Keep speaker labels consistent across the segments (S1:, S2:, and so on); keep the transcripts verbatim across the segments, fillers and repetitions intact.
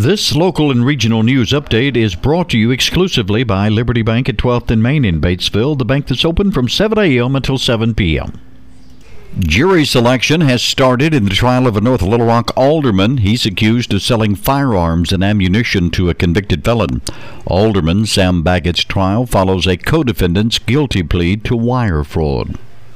S1: This local and regional news update is brought to you exclusively by Liberty Bank at twelfth and Main in Batesville, the bank that's open from seven a.m. until seven p.m. Jury selection has started in the trial of a North Little Rock alderman. He's accused of selling firearms and ammunition to a convicted felon. Alderman Sam Baggett's trial follows a co-defendant's guilty plea to wire fraud.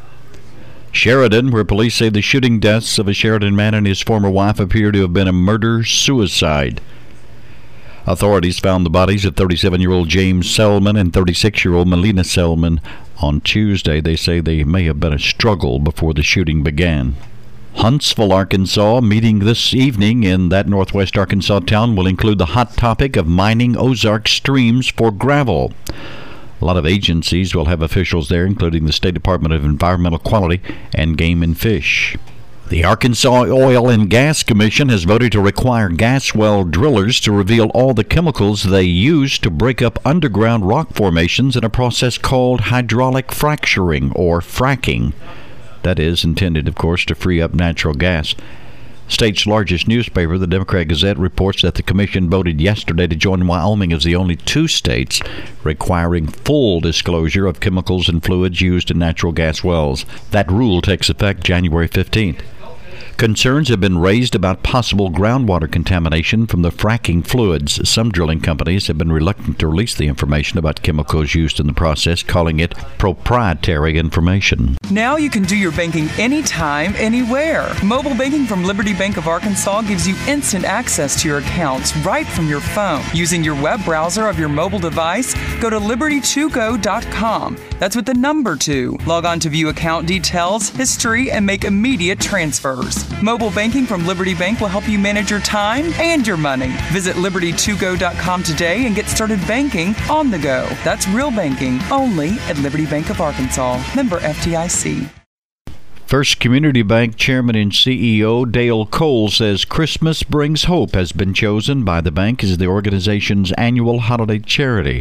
S1: Sheridan, where police say the shooting deaths of a Sheridan man and his former wife appear to have been a murder-suicide. Authorities found the bodies of thirty-seven-year-old James Selman and thirty-six-year-old Melina Selman on Tuesday. They say they may have been a struggle before the shooting began. Huntsville, Arkansas, meeting this evening in that northwest Arkansas town will include the hot topic of mining Ozark streams for gravel. A lot of agencies will have officials there, including the State Department of Environmental Quality and Game and Fish. The Arkansas Oil and Gas Commission has voted to require gas well drillers to reveal all the chemicals they use to break up underground rock formations in a process called hydraulic fracturing, or fracking. That is intended, of course, to free up natural gas. State's largest newspaper, the Democrat Gazette, reports that the commission voted yesterday to join Wyoming as the only two states requiring full disclosure of chemicals and fluids used in natural gas wells. That rule takes effect January fifteenth. Concerns have been raised about possible groundwater contamination from the fracking fluids. Some drilling companies have been reluctant to release the information about chemicals used in the process, calling it proprietary information.
S2: Now you can do your banking anytime, anywhere. Mobile banking from Liberty Bank of Arkansas gives you instant access to your accounts right from your phone. Using your web browser of your mobile device, go to liberty to go dot com. That's with the number two. Log on to view account details, history, and make immediate transfers. Mobile banking from Liberty Bank will help you manage your time and your money. Visit liberty to go dot com today and get started banking on the go. That's real banking only at Liberty Bank of Arkansas. Member F D I C.
S1: First Community Bank Chairman and C E O Dale Cole says Christmas Brings Hope has been chosen by the bank as the organization's annual holiday charity.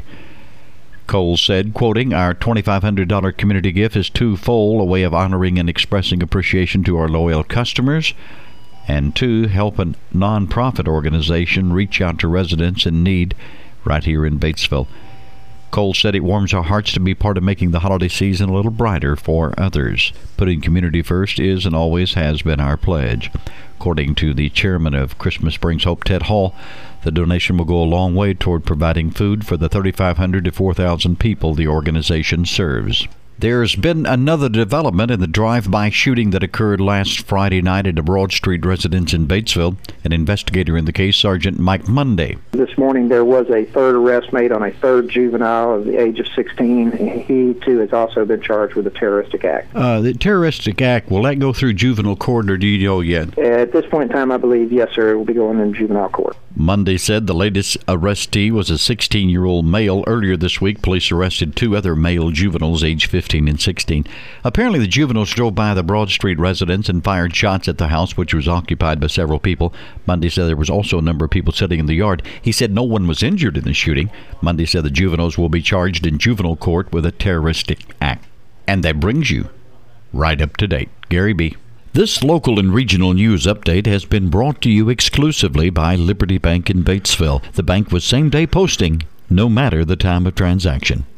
S1: Cole said, quoting, "Our twenty-five hundred dollars community gift is twofold, a way of honoring and expressing appreciation to our loyal customers, and two, help a nonprofit organization reach out to residents in need right here in Batesville." Cole said it warms our hearts to be part of making the holiday season a little brighter for others. Putting community first is and always has been our pledge. According to the chairman of Christmas Brings Hope, Ted Hall, the donation will go a long way toward providing food for the thirty-five hundred to four thousand people the organization serves. There's been another development in the drive-by shooting that occurred last Friday night at a Broad Street residence in Batesville. An investigator in the case, Sergeant Mike Monday.
S3: This morning there was a third arrest made on a third juvenile of the age of sixteen. He, too, has also been charged with a terroristic act.
S1: Uh, the terroristic act, will that go through juvenile court, or do you know yet?
S3: At this point in time, I believe, yes, sir, it will be going in juvenile court.
S1: Monday said the latest arrestee was a sixteen-year-old male. Earlier this week, police arrested two other male juveniles, aged fifteen and sixteen. Apparently, the juveniles drove by the Broad Street residence and fired shots at the house, which was occupied by several people. Monday said there was also a number of people sitting in the yard. He said no one was injured in the shooting. Monday said the juveniles will be charged in juvenile court with a terroristic act. And that brings you right up to date. Gary B. This local and regional news update has been brought to you exclusively by Liberty Bank in Batesville, the bank with same-day posting, no matter the time of transaction.